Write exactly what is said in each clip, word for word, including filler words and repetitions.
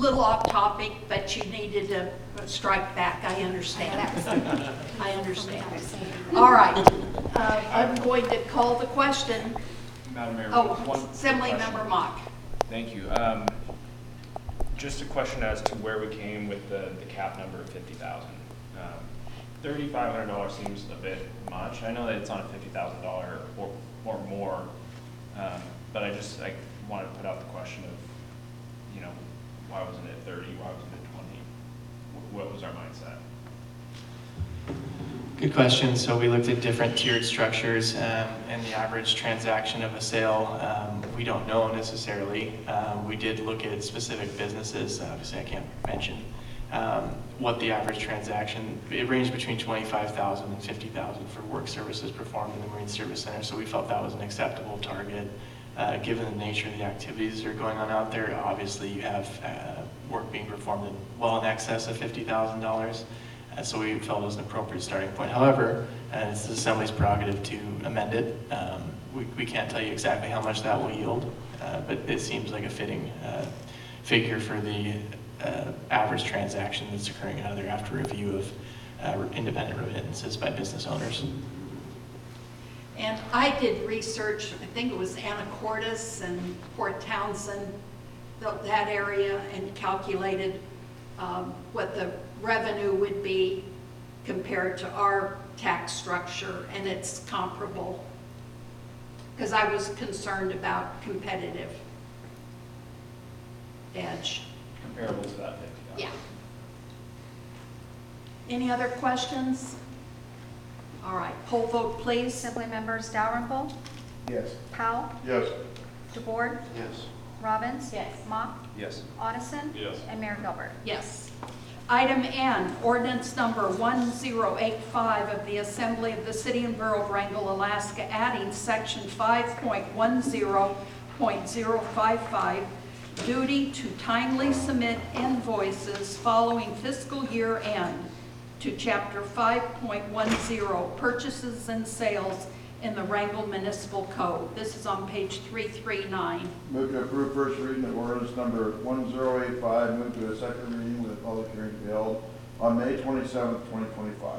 little off topic, but you needed to strike back. I understand. I understand. All right. Uh, I'm going to call the question. Madam Mayor, Oh, one Assembly question. Member Mock. Thank you. Um, just a question as to where we came with the, the cap number of fifty thousand. Um, thirty-five hundred dollars seems a bit much. I know that it's on a fifty thousand dollars or, or more, um, but I just I wanted to put out the question of, you know, why wasn't it thirty? Why wasn't it twenty? What was our mindset? Good question. So we looked at different tiered structures, um, and the average transaction of a sale, um, we don't know necessarily. Um, we did look at specific businesses. Obviously, I can't mention um, what the average transaction. It ranged between twenty-five thousand dollars and fifty thousand dollars for work services performed in the Marine Service Center. So we felt that was an acceptable target, uh, given the nature of the activities that are going on out there. Obviously, you have uh, work being performed in well in excess of fifty thousand dollars. Uh, so we felt it was an appropriate starting point. However, uh, it's the Assembly's prerogative to amend it. Um, we, we can't tell you exactly how much that will yield, uh, but it seems like a fitting uh, figure for the uh, average transaction that's occurring out there after review of uh, independent remittances by business owners. And I did research, I think it was Anacortes and Port Townsend, th- that area, and calculated um, what the revenue would be compared to our tax structure, and it's comparable. Because I was concerned about competitive edge. Comparable to that fifty thousand. Yeah. Any other questions? All right, poll vote please. Assembly members Dalrymple, Yes. Powell, Yes. DeBoard, Yes. Robbins. Yes. Mock, Yes. Odison. Yes. And Mayor Gilbert. Yes. Item N, ordinance number one zero eight five of the Assembly of the City and Borough of Wrangell, Alaska, adding section five point ten point zero five five, duty to timely submit invoices following fiscal year end, to chapter five point ten, purchases and sales in the Wrangell Municipal Code. This is on page three thirty-nine. Move to approve first reading of ordinance number one zero eight five. Move to a second reading with a public hearing to be held on May twenty-seventh, twenty twenty-five.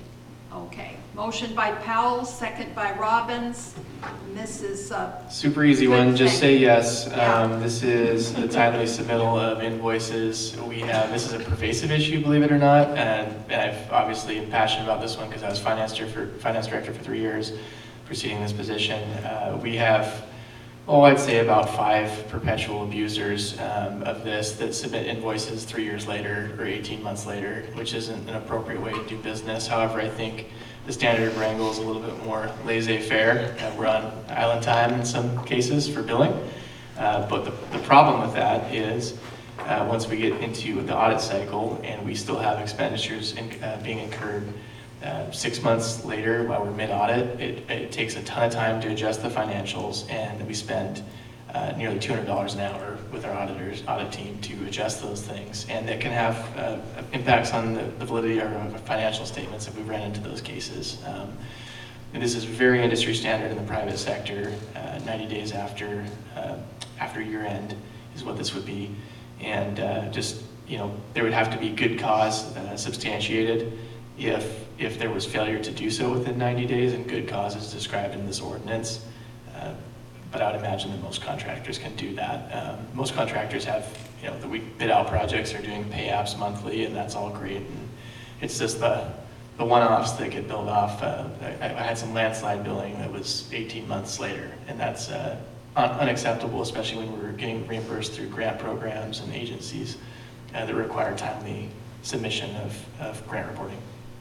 Okay, motion by Powell, second by Robbins. And this is, uh, Super easy one, Good just thing. say yes. Yeah. Um, this is the timely submittal of invoices. We have, this is a pervasive issue, believe it or not, and, and I've obviously been passionate about this one because I was finance director for, finance director for three years preceding this position. Uh, we have, oh, I'd say about five perpetual abusers um, of this that submit invoices three years later or eighteen months later, which isn't an appropriate way to do business. However, I think the standard of Wrangell is a little bit more laissez-faire. Uh, we're on island time in some cases for billing. Uh, but the, the problem with that is uh, once we get into the audit cycle and we still have expenditures in, uh, being incurred uh, six months later while we're mid-audit, it, it takes a ton of time to adjust the financials, and we spend uh, nearly two hundred dollars an hour with our auditors, audit team to adjust those things. And that can have uh, impacts on the, the validity of our financial statements if we ran into those cases. Um, and this is very industry standard in the private sector. Uh, ninety days after uh, after year end is what this would be. And uh, just, you know, there would have to be good cause uh, substantiated if if there was failure to do so within ninety days, and good cause is described in this ordinance. Uh, but I would imagine that most contractors can do that. Um, most contractors have, you know, that we bid out projects are doing pay apps monthly, and that's all great. And it's just the the one-offs that get billed off. Uh, I, I had some landslide billing that was eighteen months later, and that's uh, un unacceptable, especially when we're getting reimbursed through grant programs and agencies uh, that require timely submission of, of grant reporting.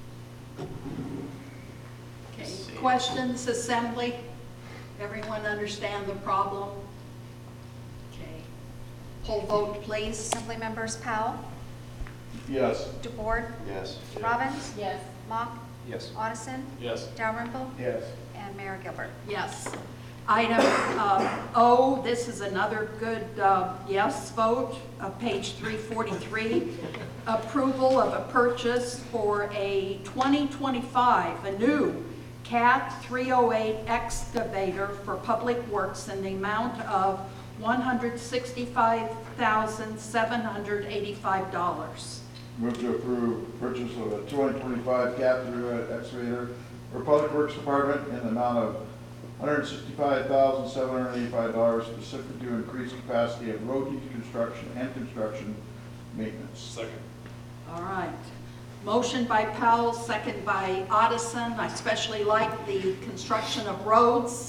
okay. Questions, Assembly? Everyone understand the problem? Okay. Poll vote please. Assembly members Powell, Yes. DeBoard, Yes. Robbins. Yes. Mock, Yes. Odison. Yes. Dalrymple. Yes. And Mayor Gilbert. Yes. Item uh, O, this is another good uh, yes vote, uh, page three forty-three. Approval of a purchase for a twenty twenty-five, a new C A T three oh eight excavator for Public Works in the amount of one hundred sixty-five thousand seven hundred eighty-five dollars. Move to approve purchase of a twenty twenty-five Cat three excavator for Public Works Department in the amount of one hundred sixty-five thousand seven hundred eighty-five dollars specifically to increase capacity of road construction and construction maintenance. Second. All right. Motion by Powell, second by Otteson. I especially like the construction of roads.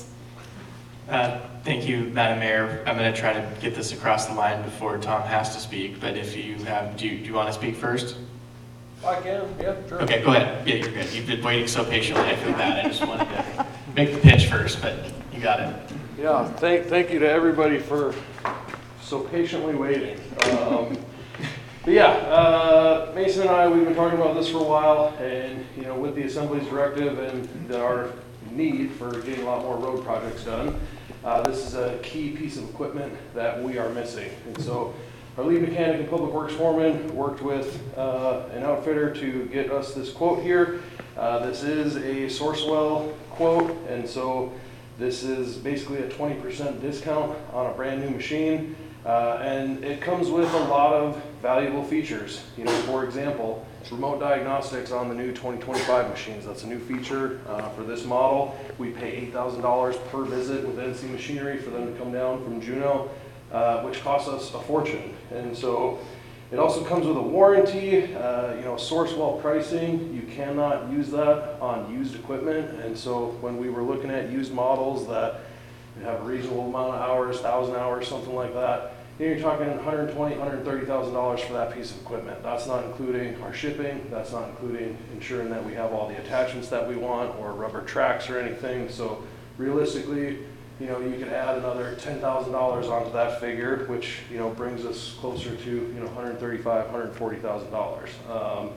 Uh, Thank you, Madam Mayor. I'm going to try to get this across the line before Tom has to speak, but if you have, do you, do you want to speak first? I can, yeah, sure. Okay, go ahead. Yeah, you're good. You've been waiting so patiently. I feel bad. I just wanted to make the pitch first, but you got it. Yeah, thank, thank you to everybody for so patiently waiting. Um, But yeah, uh, Mason and I, we've been talking about this for a while, and, you know, with the Assembly's directive and our need for getting a lot more road projects done, uh, this is a key piece of equipment that we are missing. And so our lead mechanic and public works foreman worked with uh, an outfitter to get us this quote here. Uh, This is a Sourcewell quote, and so this is basically a twenty percent discount on a brand new machine. Uh, and it comes with a lot of valuable features. You know, for example, remote diagnostics on the new twenty twenty-five machines. That's a new feature uh, for this model. We pay eight thousand dollars per visit with N C Machinery for them to come down from Juneau, uh, which costs us a fortune. And so it also comes with a warranty, uh, you know, Sourcewell pricing. You cannot use that on used equipment. And so when we were looking at used models that have a reasonable amount of hours, thousand hours, something like that, you're talking one hundred twenty thousand dollars, one hundred thirty thousand dollars for that piece of equipment. That's not including our shipping. That's not including ensuring that we have all the attachments that we want or rubber tracks or anything. So realistically, you know, you could add another ten thousand dollars onto that figure, which, you know, brings us closer to, you know, one hundred thirty-five thousand dollars, one hundred forty thousand dollars. Um,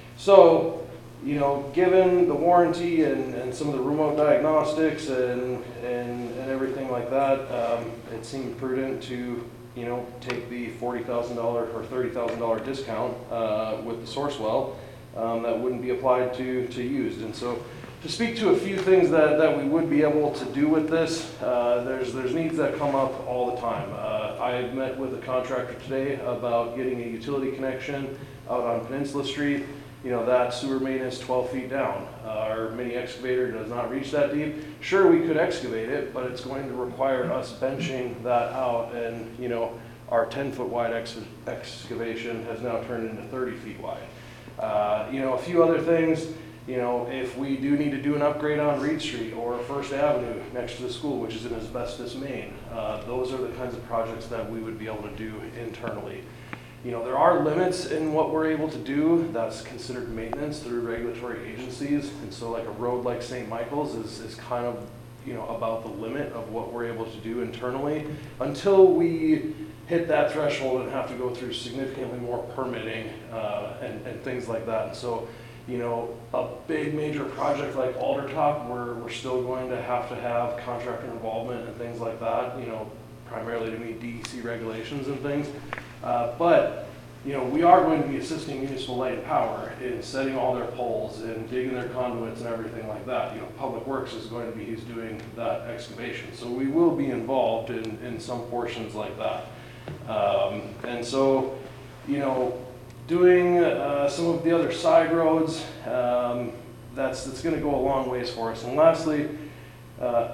so, you know, given the warranty and, and some of the remote diagnostics and, and, and everything like that, um, it seemed prudent to, you know, take the forty thousand dollars or thirty thousand dollars discount uh, with the Sourcewell um, that wouldn't be applied to, to used. And so to speak to a few things that, that we would be able to do with this, uh, there's, there's needs that come up all the time. Uh, I met with a contractor today about getting a utility connection out on Peninsula Street. You know, that sewer main is twelve feet down. Uh, our mini excavator does not reach that deep. Sure, we could excavate it, but it's going to require us benching that out, and, you know, our ten foot wide ex excavation has now turned into thirty feet wide. Uh, you know, a few other things, you know, if we do need to do an upgrade on Reed Street or First Avenue next to the school, which is in asbestos main, uh, those are the kinds of projects that we would be able to do internally. You know, there are limits in what we're able to do that's considered maintenance through regulatory agencies. And so like a road like Saint Michael's is, is kind of, you know, about the limit of what we're able to do internally until we hit that threshold and have to go through significantly more permitting uh, and, and things like that. And so, you know, a big major project like Aldertop, we're, we're still going to have to have contractor involvement and things like that, you know, primarily to meet D E C regulations and things. Uh, but, you know, we are going to be assisting Municipal Light and Power in setting all their poles and digging their conduits and everything like that. You know, Public Works is going to be, he's doing that excavation. So we will be involved in, in some portions like that. Um, and so, you know, doing uh, some of the other side roads, um, that's, that's going to go a long ways for us. And lastly, uh,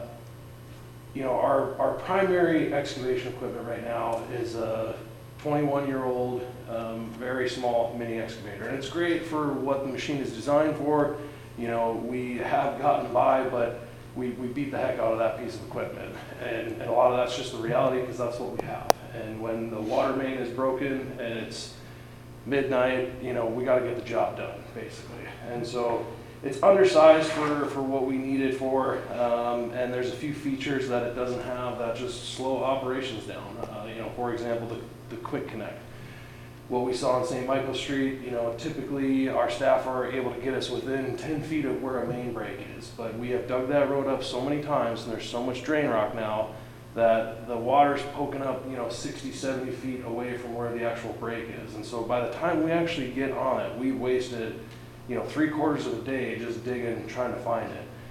you know, our, our primary excavation equipment right now is a twenty-one year old, um, very small mini excavator. And it's great for what the machine is designed for. You know, we have gotten by, but we, we beat the heck out of that piece of equipment. And, and a lot of that's just the reality because that's what we have. And when the water main is broken and it's midnight, you know, we got to get the job done, basically. And so it's undersized for, for what we need it for, um, and there's a few features that it doesn't have that just slow operations down. Uh, you know, for example, the, the quick connect. What we saw on Saint Michael Street, you know, typically our staff are able to get us within ten feet of where a main break is, but we have dug that road up so many times and there's so much drain rock now that the water's poking up, you know, sixty, seventy feet away from where the actual break is. And so by the time we actually get on it, we wasted, you know, three quarters of a day just digging, trying to find it.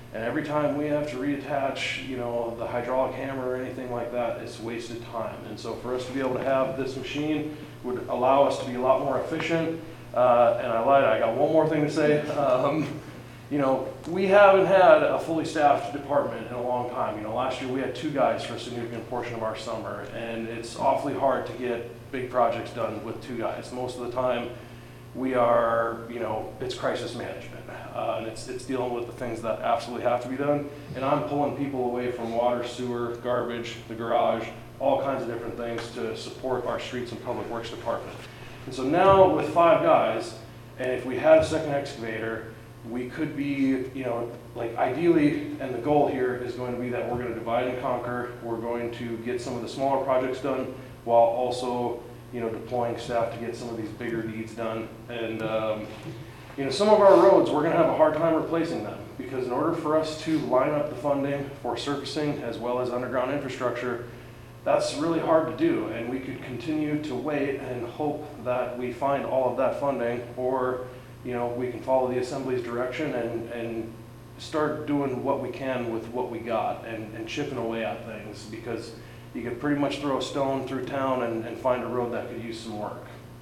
And every time we have to reattach, you know, the hydraulic hammer or anything like that, it's wasted time. And so for us to be able to have this machine would allow us to be a lot more efficient. Uh, and I lied, I got one more thing to say. Um, you know, we haven't had a fully staffed department in a long time. You know, last year we had two guys for a significant portion of our summer, and it's awfully hard to get big projects done with two guys. Most of the time, we are, you know, it's crisis management. Uh, and it's, it's dealing with the things that absolutely have to be done. And I'm pulling people away from water, sewer, garbage, the garage, all kinds of different things to support our streets and public works department. And so now with five guys, and if we had a second excavator, we could be, you know, like ideally, and the goal here is going to be that we're going to divide and conquer. We're going to get some of the smaller projects done while also, you know, deploying staff to get some of these bigger needs done. And, um, you know, some of our roads, we're going to have a hard time replacing them because in order for us to line up the funding for surfacing as well as underground infrastructure, that's really hard to do. And we could continue to wait and hope that we find all of that funding, or, you know, we can follow the Assembly's direction and, and start doing what we can with what we got and, and chipping away at things, because you could pretty much throw a stone through town and, and find a road that could use some work.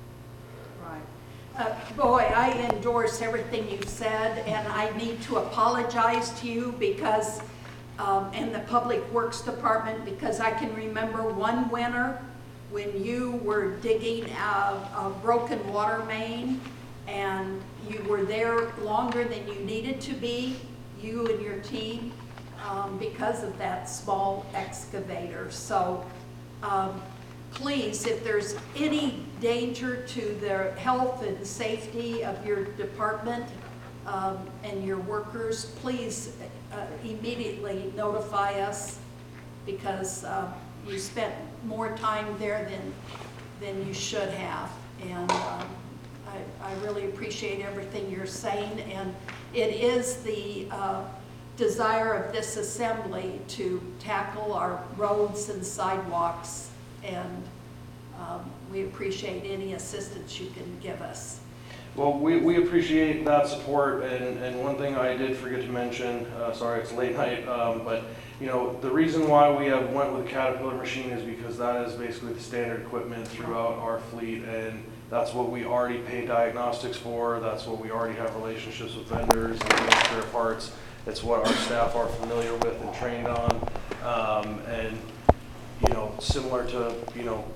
Right. Uh, Boy, I endorse everything you've said, and I need to apologize to you because, um, and the Public Works Department, because I can remember one winter when you were digging a, a broken water main, and you were there longer than you needed to be, you and your team, um, because of that small excavator. So um, please, if there's any danger to the health and safety of your department um, and your workers, please uh, immediately notify us, because uh, you spent more time there than, than you should have. And um, I, I really appreciate everything you're saying, and it is the uh, desire of this assembly to tackle our roads and sidewalks, and um, we appreciate any assistance you can give us. Well, we, we appreciate that support, and, and one thing I did forget to mention, uh, sorry it's late night, um, but you know, the reason why we have went with the Caterpillar machine is because that is basically the standard equipment throughout our fleet, and that's what we already pay diagnostics for, that's what we already have relationships with vendors and getting spare parts. It's what our staff are familiar with and trained on, um, and you know, similar to, you know,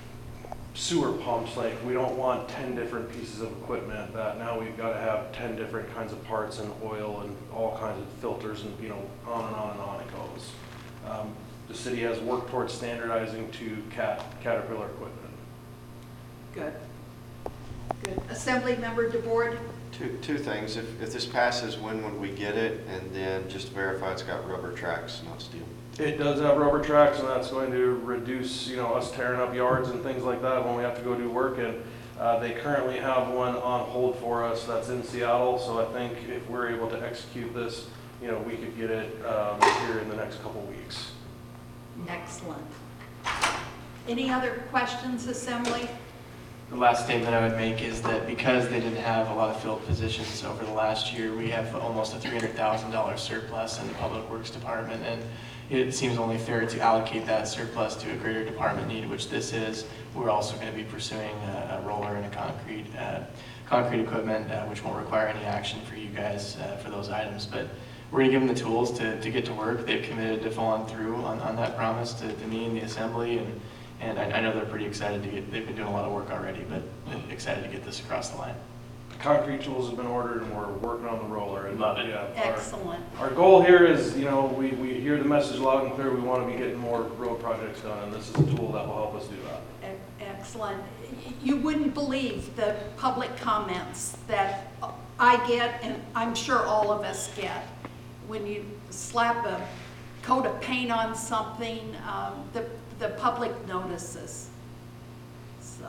sewer pumps, like we don't want ten different pieces of equipment that now we've got to have ten different kinds of parts and oil and all kinds of filters, and you know, on and on and on it goes. Um, the city has worked towards standardizing to cat Caterpillar equipment. Good. Good. Assembly Member DeBoard? Two, two things. If, if this passes, when would we get it? And then just to verify it's got rubber tracks, not steel. It does have rubber tracks, and that's going to reduce, you know, us tearing up yards and things like that when we have to go do work. And uh, they currently have one on hold for us that's in Seattle. So I think if we're able to execute this, you know, we could get it um, here in the next couple weeks. Excellent. Any other questions, Assembly? The last statement I would make is that because they didn't have a lot of filled positions over the last year, we have almost a three hundred thousand dollars surplus in the Public Works Department, and it seems only fair to allocate that surplus to a greater department need, which this is. We're also going to be pursuing a, a roller and a concrete uh, concrete equipment, uh, which won't require any action for you guys uh, for those items, but we're going to give them the tools to, to get to work. They've committed to following through on, on that promise to, to me and the Assembly, and And I, I know they're pretty excited to get, they've been doing a lot of work already, but excited to get this across the line. Concrete tools have been ordered, and we're working on the roller. And Love it. Yeah, Excellent. Our, our goal here is, you know, we, we hear the message loud and clear. We want to be getting more road projects done, and this is a tool that will help us do that. E- Excellent. You wouldn't believe the public comments that I get, and I'm sure all of us get, when you slap a coat of paint on something, um, the, the public notices. So,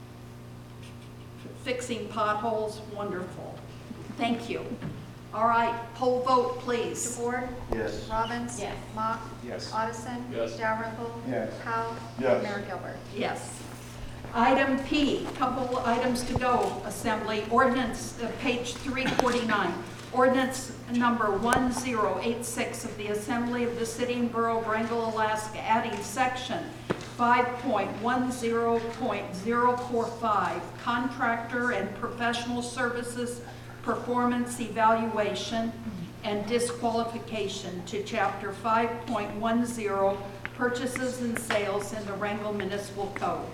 fixing potholes, wonderful. Thank you. All right, poll vote, please. DeBoer? Yes. Robbins? Yes. Mock? Yes. Addison? Yes. Dalrymple? Yes. Powell? Yes. Mayor Gilbert? Yes. Item P, couple items to go, Assembly. Ordinance, uh, page three forty-nine. Ordinance number one zero eight six of the Assembly of the City and Borough of Wrangell, Alaska, adding section five point one zero point zero four five, contractor and professional services performance evaluation and disqualification, to chapter five point one zero, purchases and sales in the Wrangell Municipal Code.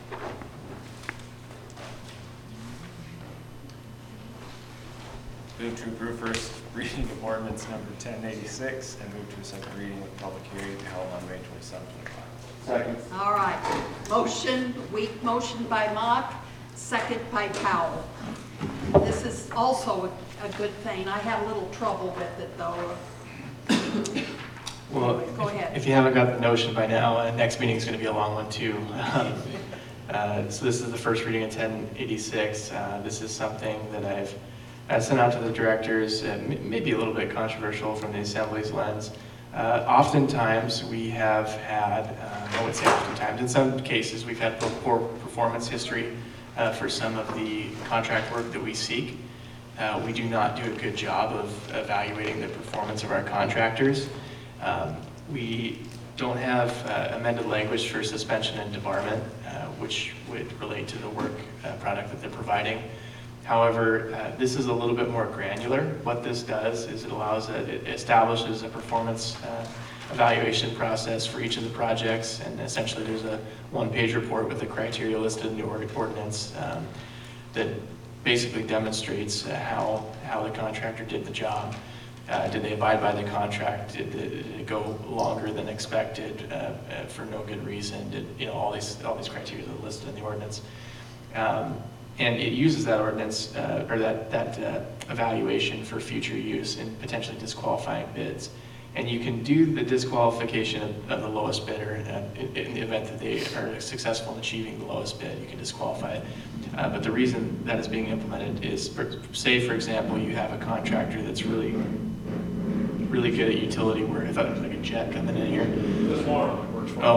Move to approve first reading of ordinance number ten eighty-six and move to a second reading of public hearing held on May twenty-seventh, twenty-five. Second. All right, motion, weak motion by Mock, second by Powell. This is also a, a good thing. I had a little trouble with it, though. Well, Go ahead. if you haven't got the notion by now, uh, next meeting is going to be a long one too. Um, uh, So this is the first reading of ten eighty-six. Uh, This is something that I've I sent out to the directors, uh, m- maybe a little bit controversial from the Assembly's lens. Uh, Oftentimes, we have had, uh, I would say oftentimes, in some cases, we've had poor performance history uh, for some of the contract work that we seek. Uh, We do not do a good job of evaluating the performance of our contractors. Um, We don't have uh, amended language for suspension and debarment, uh, which would relate to the work uh, product that they're providing. However, uh, this is a little bit more granular. What this does is it allows, a, it establishes a performance uh, evaluation process for each of the projects, and essentially there's a one-page report with the criteria listed in the ord- ordinance um, that basically demonstrates uh, how, how the contractor did the job. Uh, did they abide by the contract? Did, did it go longer than expected uh, uh, for no good reason? Did, you know, all these, all these criteria that are listed in the ordinance. Um, And it uses that ordinance, uh, or that, that uh, evaluation for future use in potentially disqualifying bids. And you can do the disqualification of, of the lowest bidder uh, in, in the event that they are successful in achieving the lowest bid, you can disqualify it. Uh, but the reason that is being implemented is, for, say for example, you have a contractor that's really, really good at utility work. I thought it was like a jet coming in here. This morning, it works fine. Oh,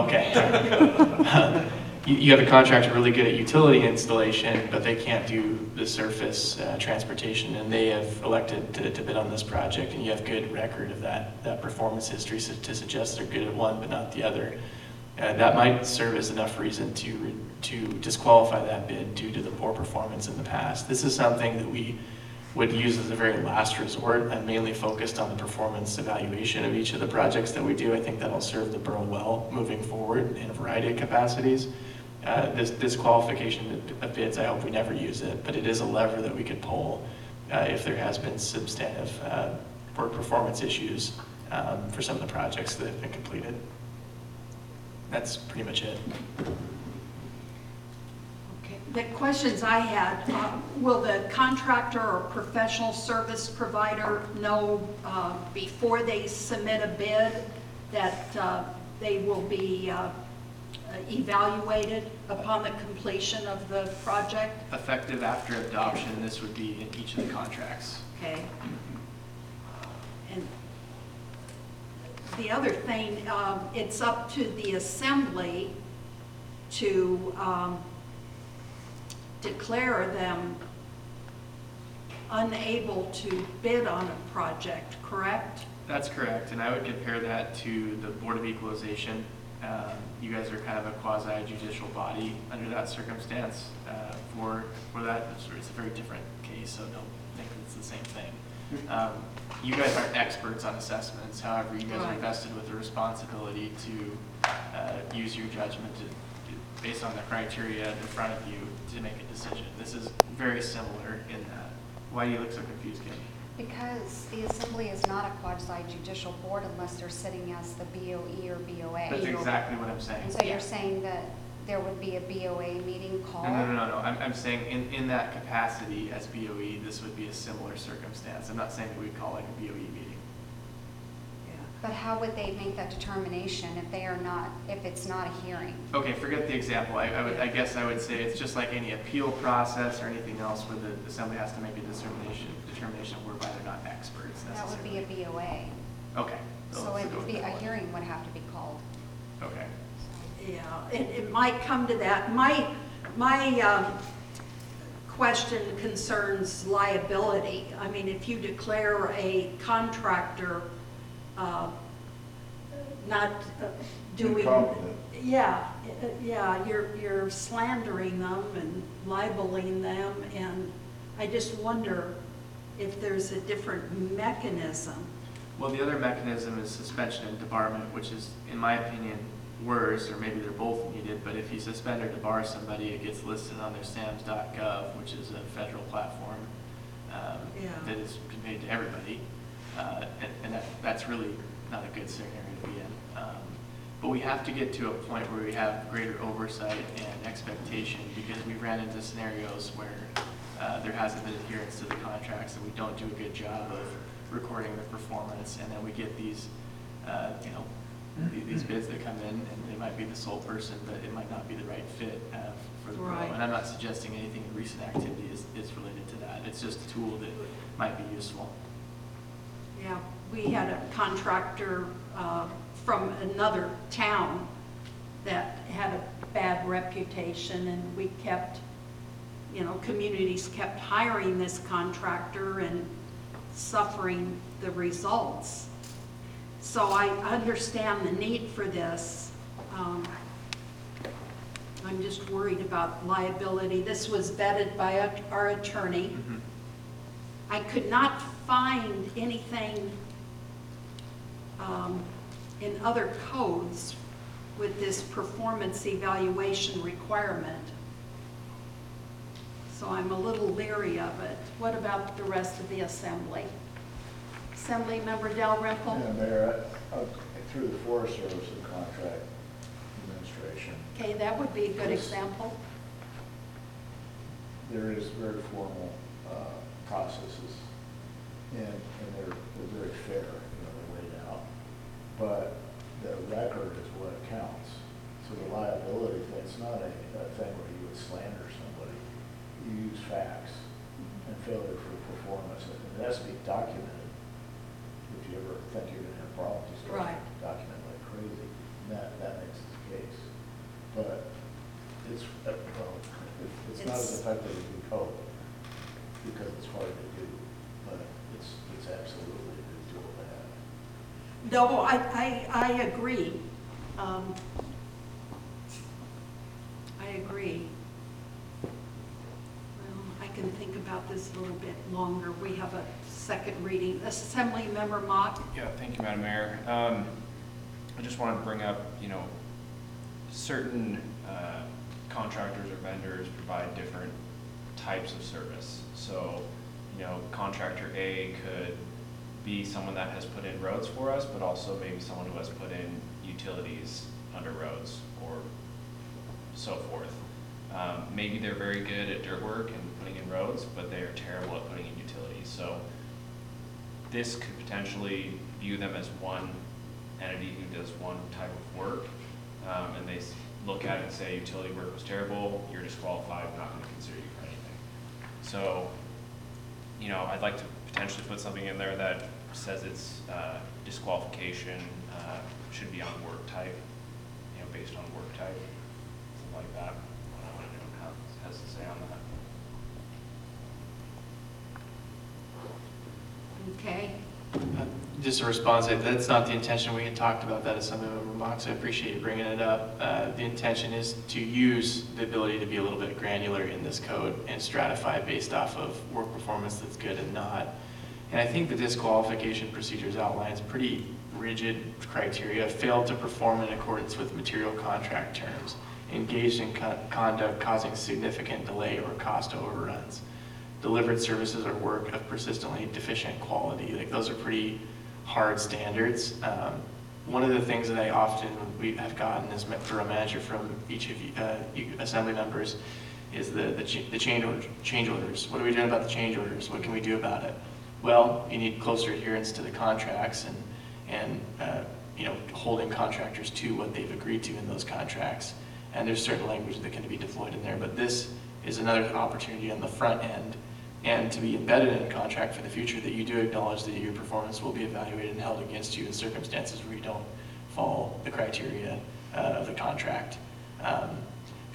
okay. You you have a contractor really good at utility installation, but they can't do the surface uh, transportation, and they have elected to, to bid on this project, and you have good record of that, that performance history so to suggest they're good at one but not the other. Uh, that might serve as enough reason to, to disqualify that bid due to the poor performance in the past. This is something that we would use as a very last resort and mainly focused on the performance evaluation of each of the projects that we do. I think that'll serve the borough well moving forward in a variety of capacities. Uh, this disqualification of bids, I hope we never use it, but it is a lever that we could pull uh, if there has been substantive uh, work performance issues um, for some of the projects that have been completed. That's pretty much it. Okay. The questions I had, uh, will the contractor or professional service provider know uh, before they submit a bid that uh, they will be uh, evaluated upon the completion of the project? Effective after adoption, this would be in each of the contracts. Okay. And the other thing, um, it's up to the assembly to um, declare them unable to bid on a project, correct? That's correct, and I would compare that to the Board of Equalization. Um, you guys are kind of a quasi-judicial body under that circumstance. Uh, for for that, it's, it's a very different case, so don't think it's the same thing. Um, you guys aren't experts on assessments, however, you guys are Right. vested with the responsibility to uh, use your judgment to, to, based on the criteria in front of you to make a decision. This is very similar in that. Why do you look so confused, Kim? Because the assembly is not a quasi-judicial board unless they're sitting as the B O E or B O A. That's exactly what I'm saying. And so Yeah. you're saying that there would be a B O A meeting called? No, no, no, no, no. I'm, I'm saying in, in that capacity as B O E, this would be a similar circumstance. I'm not saying that we'd call like a B O E meeting. But how would they make that determination if they are not, if it's not a hearing? Okay, forget the example. I, I would, I guess I would say it's just like any appeal process or anything else where the assembly has to make a determination, determination whereby they're not experts That would be necessarily. a B O A. Okay. So let's it go would with be, that a one. hearing would have to be called. Okay. Yeah, it, it might come to that. My, my um, question concerns liability. I mean, if you declare a contractor uh, not uh, doing, Incompetent. yeah, uh, yeah, you're you're slandering them and libeling them, and I just wonder if there's a different mechanism. Well, the other mechanism is suspension and debarment, which is, in my opinion, worse, or maybe they're both needed, but if you suspend or debar somebody, it gets listed on their S A M S dot gov, which is a federal platform um, Yeah. that is conveyed to everybody. Uh, and and that, that's really not a good scenario to be in. Um, but we have to get to a point where we have greater oversight and expectation, because we ran into scenarios where uh, there hasn't been adherence to the contracts, and we don't do a good job of recording the performance, and then we get these, uh, you know, th- these bids that come in, and they might be the sole person, but it might not be the right fit uh, for the borough. Right. And I'm not suggesting anything in recent activity is, is related to that. It's just a tool that might be useful. Yeah, we had a contractor uh, from another town that had a bad reputation, and we kept, you know, communities kept hiring this contractor and suffering the results. So I understand the need for this. Um, I'm just worried about liability. This was vetted by our- our attorney. Mhm. I could not find anything um, in other codes with this performance evaluation requirement. So I'm a little leery of it. What about the rest of the assembly? Assembly Member Dalrymple? Yeah, Mayor, I- I- through the Forest Service and Contract Administration, Okay, that would be a good example. there is very formal uh, processes, and, and they're, they're very fair, you know, they're laid out. But the record is what counts. So the liability thing, it's not a, a thing where you would slander somebody. You use facts and failure for performance, and it has to be documented. If you ever think you're gonna have problems, you start Right. to document like crazy, and that, that makes it the case. But it's, uh, well, it- it's not as It's- effective as we hope, because it's hard to do, but it's, it's absolutely a good tool to have. No, I, I, I agree. Um, I agree. Well, I can think about this a little bit longer. We have a second reading. Assembly Member Mott? Yeah, thank you, Madam Mayor. Um, I just wanted to bring up, you know, certain uh, contractors or vendors provide different types of service. So, you know, contractor A could be someone that has put in roads for us, but also maybe someone who has put in utilities under roads or so forth. Um, maybe they're very good at dirt work and putting in roads, but they are terrible at putting in utilities. So this could potentially view them as one entity who does one type of work, um, and they s- look at it and say, utility work was terrible, you're disqualified, we're not gonna consider you for anything. So, you know, I'd like to potentially put something in there that says it's, uh, disqualification, uh, should be on work type, you know, based on work type, something like that. I don't know what anyone has, has to say on that. Okay. Uh, Just a response, that- that's not the intention. We had talked about that at some of the remarks. I appreciate you bringing it up. Uh, The intention is to use the ability to be a little bit granular in this code and stratify based off of work performance that's good and not. And I think the disqualification procedures outlines pretty rigid criteria: failed to perform in accordance with material contract terms, engaged in co- conduct causing significant delay or cost overruns, delivered services or work of persistently deficient quality. Like, those are pretty hard standards. Um, one of the things that I often we have gotten as ma- for a manager from each of you, uh, you assembly members is the the, ch- the change order, change orders. What are we doing about the change orders? What can we do about it? Well, you need closer adherence to the contracts and and uh, you know, holding contractors to what they've agreed to in those contracts. And there's certain language that can be deployed in there, but this is another opportunity on the front end, and to be embedded in a contract for the future, that you do acknowledge that your performance will be evaluated and held against you in circumstances where you don't follow the criteria uh, of the contract. Um,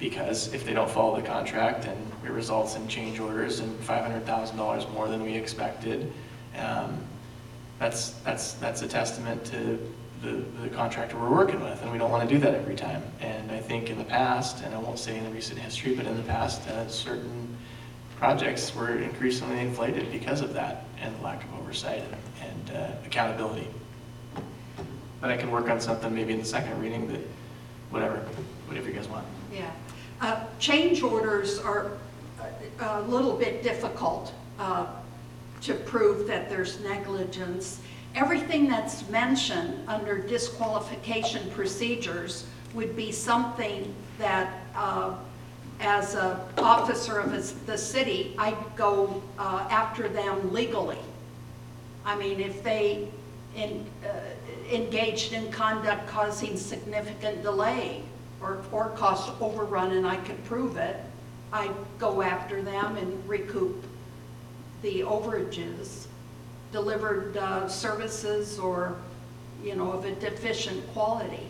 because if they don't follow the contract and it results in change orders and five hundred thousand dollars more than we expected, um, that's, that's, that's a testament to the, the contractor we're working with, and we don't want to do that every time. And I think in the past, and I won't say in the recent history, but in the past, uh, certain projects were increasingly inflated because of that and the lack of oversight and, and uh, accountability. But I can work on something maybe in the second reading that, whatever, whatever you guys want. Yeah. Uh, Change orders are a a little bit difficult uh, to prove that there's negligence. Everything that's mentioned under disqualification procedures would be something that, uh, as an officer of the city, I'd go uh, after them legally. I mean, if they in, uh, engaged in conduct causing significant delay or, or cost overrun and I could prove it, I'd go after them and recoup the overages, delivered uh, services or, you know, of a deficient quality.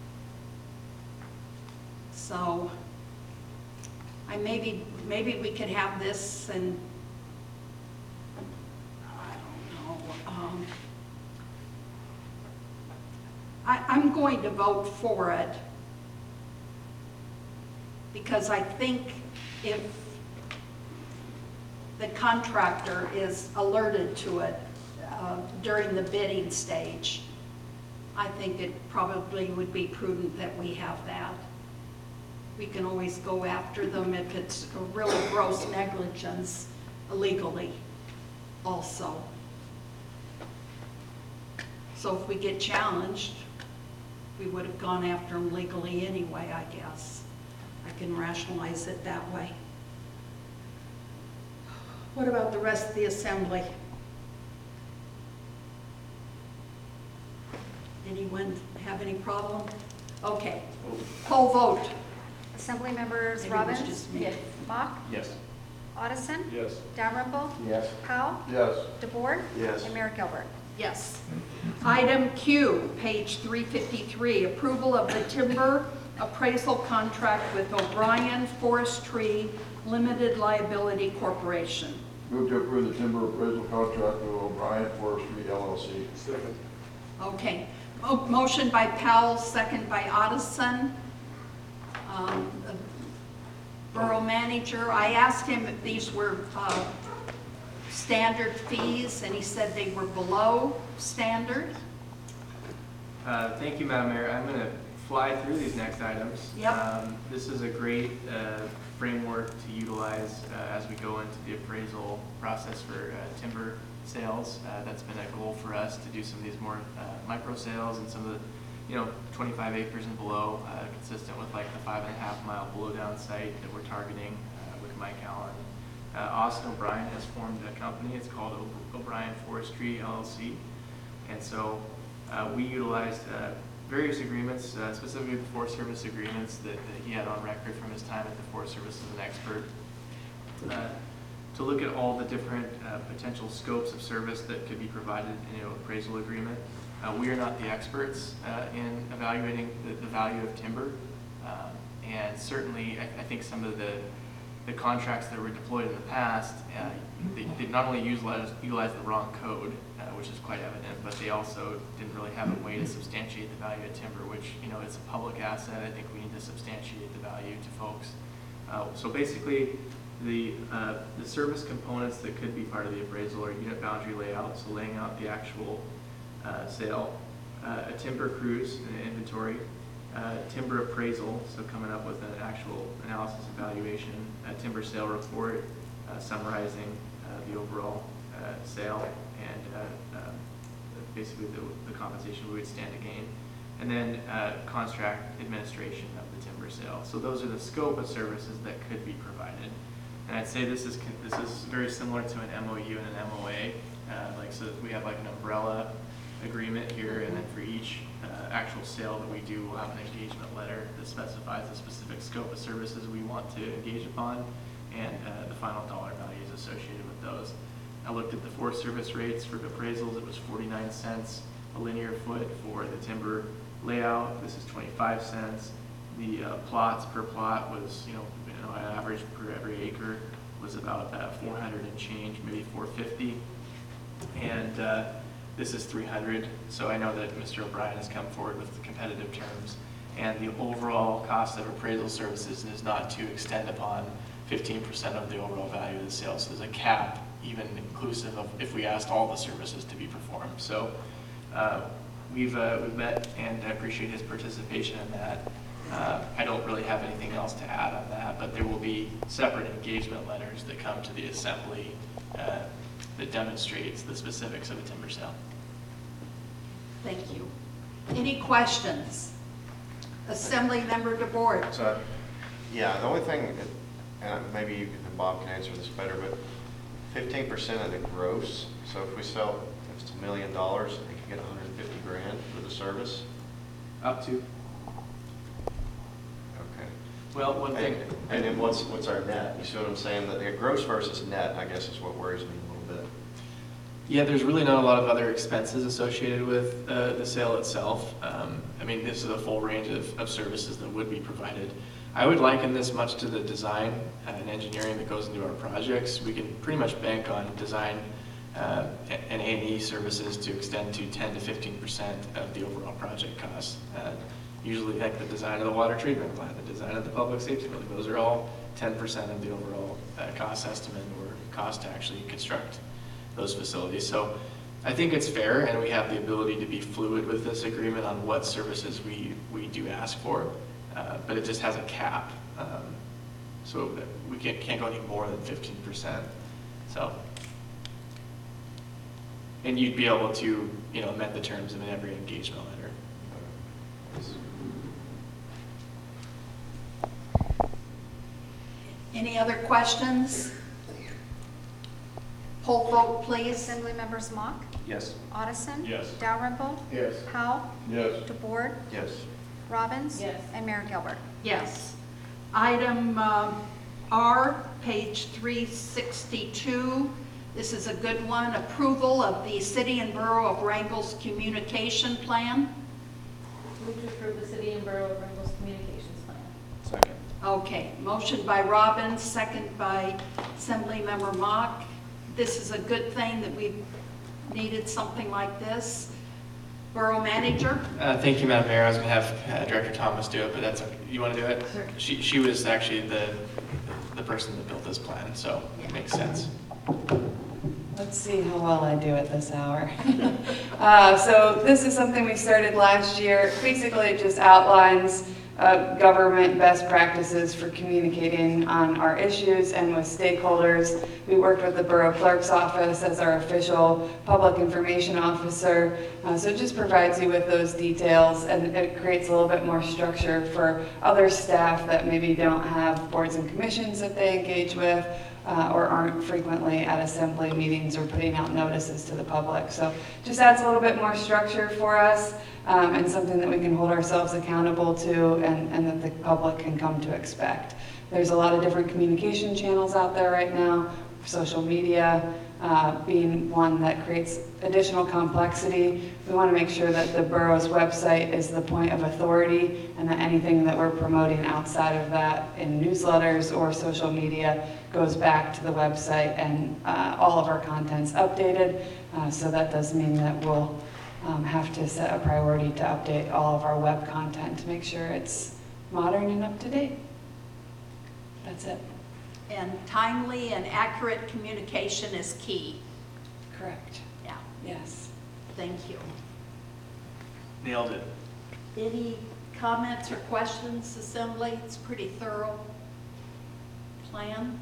So I maybe, maybe we could have this and I don't know. Um, I, I'm going to vote for it because I think if the contractor is alerted to it uh, during the bidding stage, I think it probably would be prudent that we have that. We can always go after them if it's a really gross negligence illegally also. So if we get challenged, we would have gone after them legally anyway, I guess. I can rationalize it that way. What about the rest of the assembly? Anyone have any problem? Okay, poll vote. Assembly members Maybe it was Robbins, just me. Mock, Yes. Audison, Yes. Dalrymple, Yes. Powell, Yes. DeBoer, Yes. and Mayor Gilbert. Yes. Item Q, page three fifty-three, approval of the timber appraisal contract with O'Brien Forestry Limited Liability Corporation. Move to approve the timber appraisal contract with O'Brien Forestry L L C. Second. Okay, Mo- motion by Powell, second by Addison. Um, uh, Borough manager, I asked him if these were uh, standard fees, and he said they were below standard. Uh, Thank you, Madam Mayor. I'm going to fly through these next items. Yep. Um, This is a great uh, framework to utilize uh, as we go into the appraisal process for uh, timber sales. Uh, That's been a goal for us to do some of these more uh, micro sales and some of the, you know, twenty-five acres and below, uh, consistent with like the five and a half mile below down site that we're targeting uh, with Mike Allen. Uh, Austin O'Brien has formed a company. It's called O- O'Brien Forestry L L C. And so uh, we utilized uh, various agreements, uh, specifically the Forest Service agreements that, that he had on record from his time at the Forest Service as an expert, uh, to look at all the different uh, potential scopes of service that could be provided in an appraisal agreement. Uh, we are not the experts uh, in evaluating the, the value of timber, um, and certainly I, I think some of the the contracts that were deployed in the past, uh, they, they not only utilized, utilized the wrong code, uh, which is quite evident, but they also didn't really have a way to substantiate the value of timber, which, you know, it's a public asset. I think we need to substantiate the value to folks. Uh, so basically, the, uh, the service components that could be part of the appraisal are unit boundary layout, so laying out the actual uh, sale, uh, a timber cruise, an inventory, Uh, timber appraisal, so coming up with an actual analysis evaluation, a timber sale report uh, summarizing uh, the overall uh, sale and uh, uh, basically the, the compensation we would stand to gain, and then uh, contract administration of the timber sale. So those are the scope of services that could be provided. And I'd say this is this is very similar to an M O U and an M O A. Uh, like so, we have like an umbrella agreement here, and then for each uh, actual sale that we do, we'll have an engagement letter that specifies the specific scope of services we want to engage upon and uh, the final dollar values associated with those. I looked at the Forest Service rates for appraisals. It was forty-nine cents a linear foot for the timber layout. This is twenty-five cents. The uh, plots per plot was, you know, you know, an average per every acre was about uh, four hundred and change, maybe four fifty. And uh, this is three hundred, so I know that Mister O'Brien has come forward with the competitive terms. And the overall cost of appraisal services is not to extend upon fifteen percent of the overall value of the sale. So there's a cap, even inclusive of if we asked all the services to be performed. So uh, we've, uh, we've met, and I appreciate his participation in that. Uh, I don't really have anything else to add on that, but there will be separate engagement letters that come to the assembly uh, that demonstrates the specifics of a timber sale. Thank you. Any questions? Assembly Member DeBoer. So, yeah, the only thing, and maybe you and Bob can answer this better, but fifteen percent of the gross, so if we sell, if it's a million dollars, they can get one hundred fifty grand for the service? Up to. Okay. Well, one thing. And, and then what's, what's our net? You see what I'm saying? That the gross versus net, I guess, is what worries me a little bit. Yeah, there's really not a lot of other expenses associated with uh, the sale itself. Um, I mean, this is a full range of, of services that would be provided. I would liken this much to the design and engineering that goes into our projects. We can pretty much bank on design uh, and A and E services to extend to ten to fifteen percent of the overall project cost. Uh, usually like the design of the water treatment plant, the design of the public safety building, those are all ten percent of the overall uh, cost estimate or cost to actually construct those facilities. So I think it's fair, and we have the ability to be fluid with this agreement on what services we, we do ask for, uh, but it just has a cap. Um, so that we can't, can't go any more than fifteen percent. So, and you'd be able to, you know, amend the terms of every engagement letter. Any other questions? Poll vote, please. Assembly members Mock, Yes. Otteson. Yes. Dalrymple. Yes. Powell. Yes. DeBoer. Yes. Robbins. Yes. And Mayor Gilbert. Yes. Item um, R, page three sixty-two. This is a good one. Approval of the City and Borough of Wrangell's communication plan. Move to approve the City and Borough of Wrangell's communications plan. Second. Okay, motion by Robbins, second by Assemblymember Mock. This is a good thing that we've needed something like this. Borough Manager? Uh, thank you, Madam Mayor. I was going to have uh, Director Thomas do it, but that's okay. You want to do it? Sure. She, she was actually the, the person that built this plan, so it makes sense. Let's see how well I do at this hour. uh, so this is something we started last year. Basically, it just outlines uh, government best practices for communicating on our issues and with stakeholders. We worked with the Borough Clerk's Office as our official public information officer. Uh, so it just provides you with those details, and it creates a little bit more structure for other staff that maybe don't have boards and commissions that they engage with. Uh, or aren't frequently at assembly meetings or putting out notices to the public. So just adds a little bit more structure for us um, and something that we can hold ourselves accountable to and, and that the public can come to expect. There's a lot of different communication channels out there right now, social media uh, being one that creates additional complexity. We want to make sure that the borough's website is the point of authority and that anything that we're promoting outside of that in newsletters or social media goes back to the website, and uh, all of our content's updated. Uh, so that does mean that we'll um, have to set a priority to update all of our web content to make sure it's modern and up to date. That's it. And timely and accurate communication is key. Correct. Yeah, Yes. thank you. Nailed it. Any comments or questions, Assembly? It's a pretty thorough plan.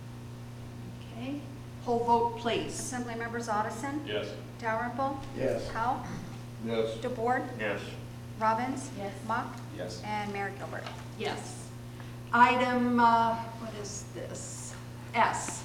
Okay, poll vote, please. Assembly members Otteson. Yes. Dalrymple. Yes. Powell. Yes. DeBoer. Yes. Robbins. Yes. Mock. Yes. And Mayor Gilbert. Yes. Item, uh, what is this? S.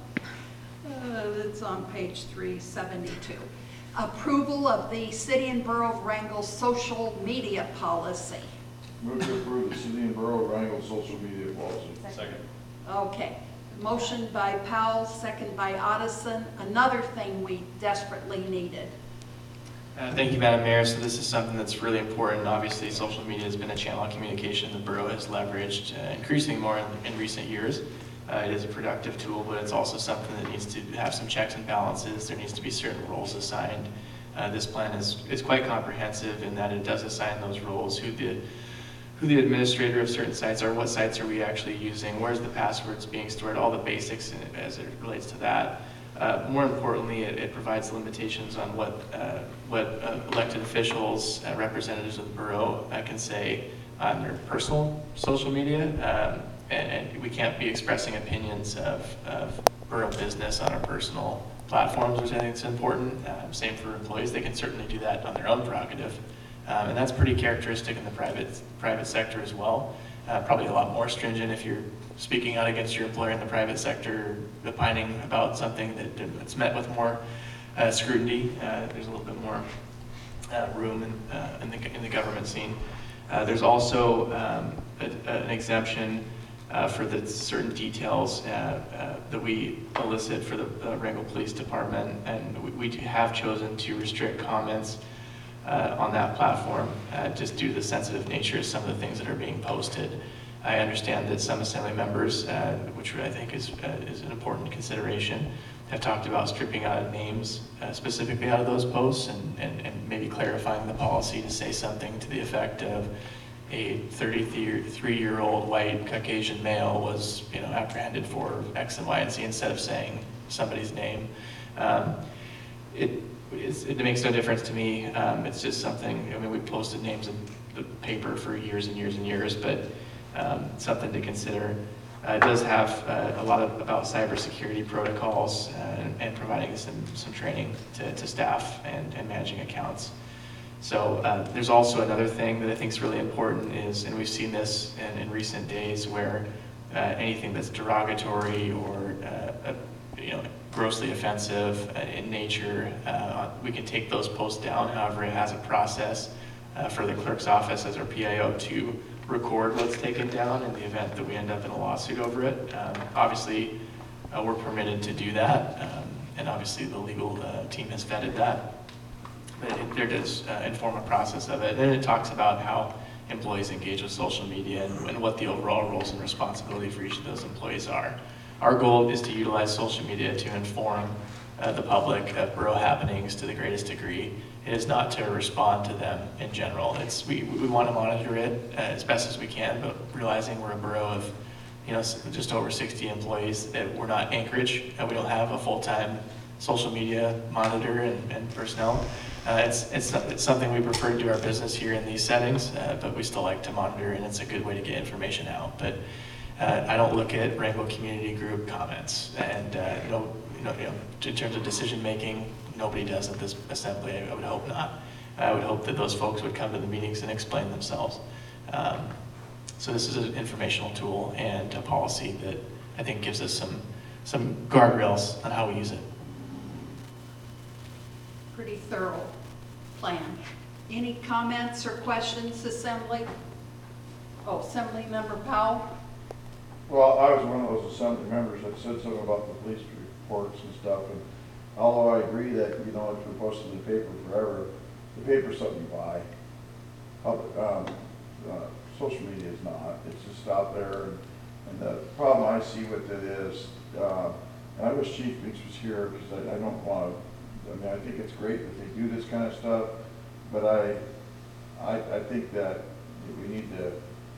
Uh, It's on page three seventy-two. Approval of the City and Borough of Wrangell social media policy. Move to approve the City and Borough of Wrangell social media policy. Second. Okay, motion by Powell, second by Otteson. Another thing we desperately needed. Uh, Thank you, Madam Mayor. So this is something that's really important. Obviously, social media has been a channel of communication the borough has leveraged uh, increasingly more in, in recent years. Uh, it is a productive tool, but it's also something that needs to have some checks and balances. There needs to be certain roles assigned. Uh, this plan is, is quite comprehensive in that it does assign those roles, who the, who the administrator of certain sites are, what sites are we actually using, where's the passwords being stored, all the basics in it as it relates to that. Uh, more importantly, it, it provides limitations on what, uh, what uh, elected officials, uh, representatives of the borough uh, can say on their personal social media. Um, and, and we can't be expressing opinions of, of borough business on our personal platforms, which I think is important. Uh, same for employees. They can certainly do that on their own prerogative. Um, and that's pretty characteristic in the private, private sector as well. Uh, probably a lot more stringent if you're speaking out against your employer in the private sector, opining about something that, that's met with more uh, scrutiny. Uh, there's a little bit more uh, room in, uh, in, the, in the government scene. Uh, there's also um, a, an exemption uh, for the certain details uh, uh, that we elicit for the uh, Wrangell Police Department, and we, we have chosen to restrict comments uh, on that platform uh, just due to the sensitive nature of some of the things that are being posted. I understand that some assembly members, uh, which I think is, uh, is an important consideration, have talked about stripping out names uh, specifically out of those posts and, and, and maybe clarifying the policy to say something to the effect of a thirty-three-year-old white Caucasian male was, you know, apprehended for X and Y and Z instead of saying somebody's name. Um, it, it's, it makes no difference to me. Um, it's just something, I mean, we posted names in the paper for years and years and years, but um, something to consider. Uh, it does have uh, a lot of, about cybersecurity protocols uh, and, and providing some, some training to, to staff and, and managing accounts. So uh, there's also another thing that I think is really important is, and we've seen this in, in recent days, where uh, anything that's derogatory or uh, uh, you know, grossly offensive uh, in nature, uh, we can take those posts down. However, it has a process uh, for the clerk's office as our P I O to record what's taken down in the event that we end up in a lawsuit over it. Um, obviously, uh, we're permitted to do that, um, and obviously the legal uh, team has vetted that. But it, there does uh, inform a process of it. And then it talks about how employees engage with social media and, and what the overall roles and responsibility for each of those employees are. Our goal is to utilize social media to inform uh, the public of borough happenings to the greatest degree. It is not to respond to them in general. It's, we, we want to monitor it uh, as best as we can, but realizing we're a borough of, you know, just over sixty employees, that we're not Anchorage, and we don't have a full-time social media monitor and, and personnel. Uh, it's, it's, it's something we prefer to do our business here in these settings, uh, but we still like to monitor, and it's a good way to get information out. But uh, I don't look at Wrangell Community Group comments, and uh, no, you know, you know, in terms of decision-making, nobody does at this assembly. I would hope not. I would hope that those folks would come to the meetings and explain themselves. Um, so this is an informational tool and a policy that I think gives us some, some guardrails on how we use it. Pretty thorough plan. Any comments or questions, Assembly? Oh, Assembly Member Powell? Well, I was one of those assembly members that said something about the police reports and stuff, and although I agree that, you know, it's been posted in the paper forever, the paper's something you buy. Public, um, uh, social media is not. It's just out there, and, and the problem I see with it is, uh, and I wish Chief Meeks was here, because I, I don't want to, I mean, I think it's great that they do this kind of stuff, but I, I, I think that we need to,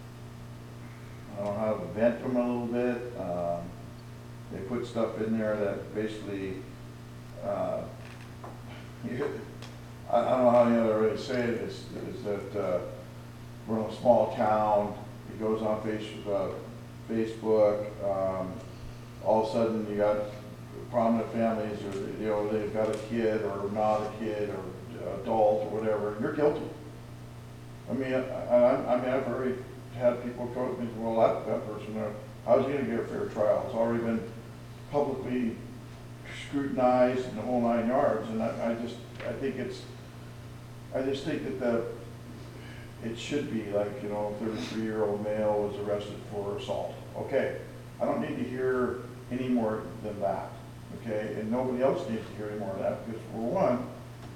I don't know how to vent them a little bit. Um, they put stuff in there that basically, uh, you, I, I don't know how the other way to say it is, is that uh, we're in a small town. It goes on face, uh, Facebook. Um, all of a sudden, you got prominent families, or you know, they've got a kid or not a kid or adult or whatever. You're guilty. I mean, I, I, I mean, I've already had people come to me, well, that, that person, uh, how's he going to get a fair trial? It's already been publicly scrutinized and the whole nine yards, and I, I just, I think it's, I just think that the, it should be like, you know, thirty-three-year-old male was arrested for assault. Okay, I don't need to hear any more than that, okay? And nobody else needs to hear any more of that, because for one,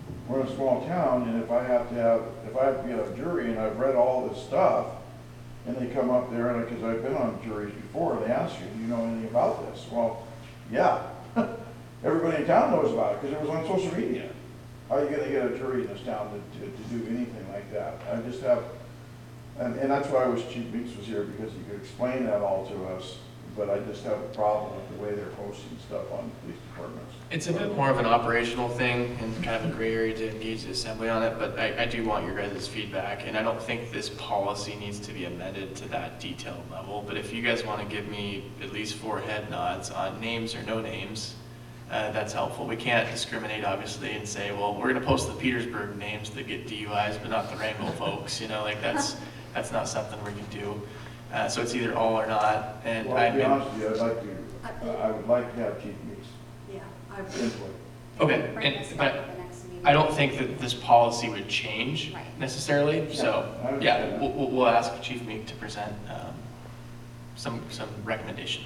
we're in a small town, and if I have to have, if I have to be on a jury and I've read all this stuff, and they come up there, and because I've been on juries before, they ask you, do you know anything about this? Well, yeah, everybody in town knows about it, because it was on social media. How are you gonna get a jury in this town to, to, to do anything like that? I just have, and, and that's why I wish Chief Meeks was here, because he could explain that all to us, but I just have a problem with the way they're posting stuff on police departments. It's a bit more of an operational thing and kind of a gray area to engage the assembly on it, but I, I do want your guys' feedback, and I don't think this policy needs to be amended to that detailed level, but if you guys want to give me at least four head nods on names or no names, uh, that's helpful. We can't discriminate, obviously, and say, well, we're going to post the Petersburg names that get D U Is, but not the Wrangell folks, you know, like that's, that's not something we can do. Uh, so it's either all or not, and Well, I. to be honest with you, I'd like to, I would like to have Chief Meeks Yeah, I input. Okay, Bring and, this but back at the next meeting. I don't think that this policy would change Right. necessarily, so, Yeah, I understand yeah, that. we'll, we'll we'll ask Chief Meek to present um, some, some recommendation.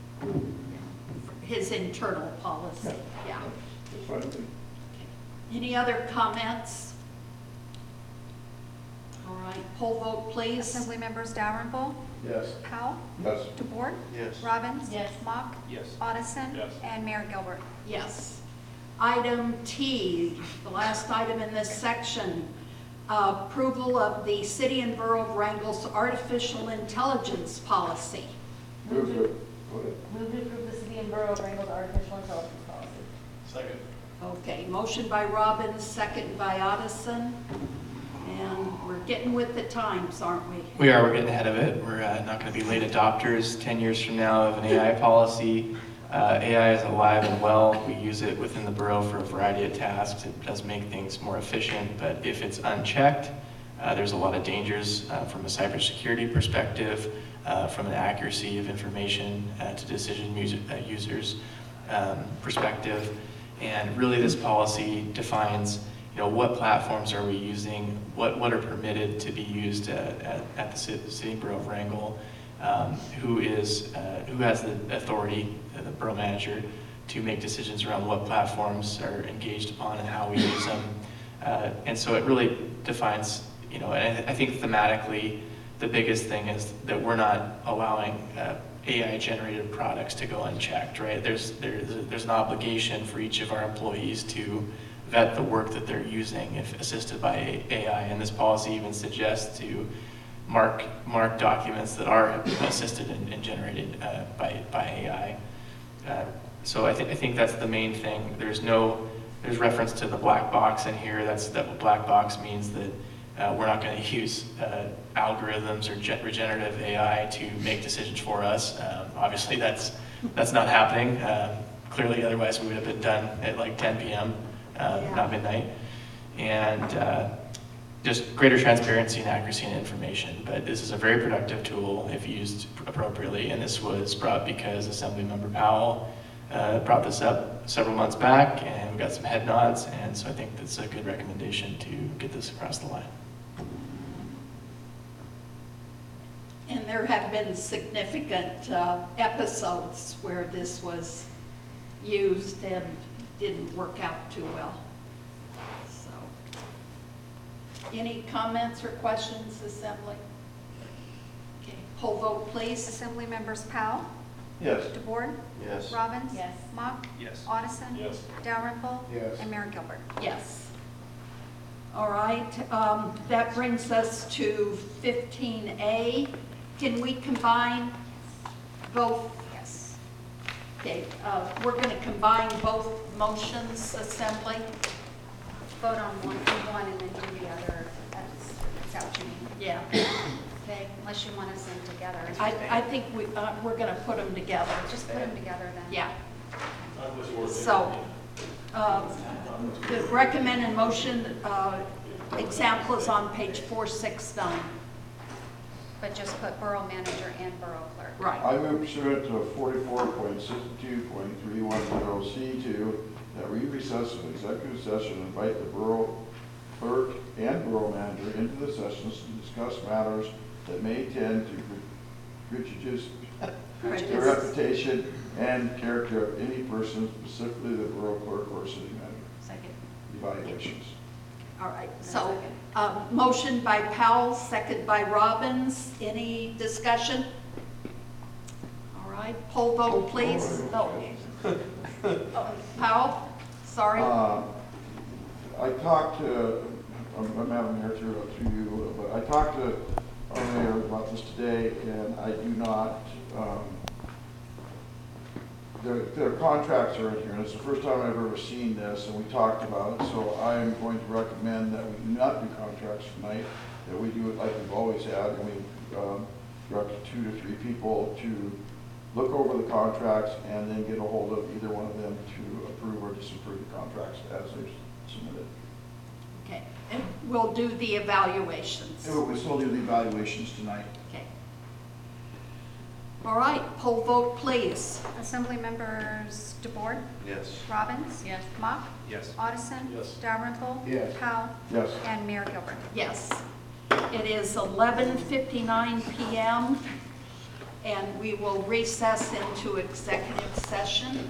his internal policy, yeah. That's fine with me. Any other comments? All right, poll vote, please. Assembly members Dalrymple, Yes. Powell, Yes. DeBoer, Yes. Robbins. Yes. Mock, Yes. Addison. Yes. And Mayor Gilbert. Yes. Item T, the last item in this section, uh, approval of the City and Borough of Wrangell's artificial intelligence policy. Move to, go ahead. Move to approve the city and borough of Wrangell's artificial intelligence policy. Second. Okay, motion by Robbins, second by Addison. And we're getting with the times, aren't we? We are, we're getting ahead of it. We're uh, not going to be late adopters ten years from now of an A I policy. Uh, A I is alive and well. We use it within the borough for a variety of tasks. It does make things more efficient, but if it's unchecked, uh, there's a lot of dangers uh, from a cybersecurity perspective, uh, from an accuracy of information uh, to decision user, uh, users um, perspective. And really this policy defines, you know, what platforms are we using, what, what are permitted to be used uh, at, at the city, city Borough of Wrangell, um, who is, uh, who has the authority, uh, the borough manager, to make decisions around what platforms are engaged upon and how we use them. Uh, and so it really defines, you know, and I, I think thematically, the biggest thing is that we're not allowing uh, A I-generated products to go unchecked, right? There's, there's, there's an obligation for each of our employees to vet the work that they're using if assisted by A I, and this policy even suggests to mark mark documents that are assisted and, and generated uh, by by A I. Uh, so I think I think that's the main thing. There's no there's reference to the black box in here. That's that what black box means that uh, we're not going to use uh, algorithms or gen- regenerative A I to make decisions for us. Um, obviously, that's that's not happening. Um, clearly, otherwise we would have been done at like ten p m Uh, Yeah. not midnight, and uh, just greater transparency and accuracy in information. But this is a very productive tool if used appropriately, and this was brought because Assemblymember Powell uh, brought this up several months back, and we got some head nods, and so I think that's a good recommendation to get this across the line. And there have been significant uh, episodes where this was used and didn't work out too well. So, any comments or questions, Assembly? Okay, poll vote, please. Assembly members Powell, Yes. DeBoer, Yes. Robbins. Yes. Mock, Yes. Addison. Yes. Dalrymple. Yes. And Mayor Gilbert. Yes. All right, um, that brings us to fifteen A. Can we combine both? Yes. Okay, uh, we're going to combine both motions, Assembly? Vote on one, do one and then do the other. That's, is that what you mean? Yeah. Okay. Unless you want us in together. I, I think we, uh, we're going to put them together. Just put them together then. Yeah. So, um, the recommended motion, uh, example is on page four six nine. But just put borough manager and borough clerk. Right. I move pursuant to forty-four point sixty-two point three one zero C two that we recess an executive session and invite the borough clerk and borough manager into the sessions to discuss matters that may tend to prejudice the Prejudice. reputation and character of any person, specifically the borough clerk or city manager. Second. You evaluations. All right, so, uh, motion by Powell, second by Robbins. Any discussion? All right, poll vote, please. No. Oh, Powell, sorry. Uh, I talked to, I'm I'm having here through, through you, but I talked to our mayor about this today, and I do not, um, their, their contracts are in here, and it's the first time I've ever seen this, and we talked about it, so I am going to recommend that we do not do contracts tonight, that we do it like we've always had, and we, um, directed two to three people to look over the contracts and then get a hold of either one of them to approve or disapprove the contracts as they're submitted. Okay, and we'll do the evaluations. And we still do the evaluations tonight. Okay. All right, poll vote, please. Assembly members DeBoer, Yes. Robbins. Yes. Mock. Yes. Addison. Yes. Dalrymple. Yes. Powell. Yes. And Mayor Gilbert. Yes. It is eleven fifty-nine p m and we will recess into executive session.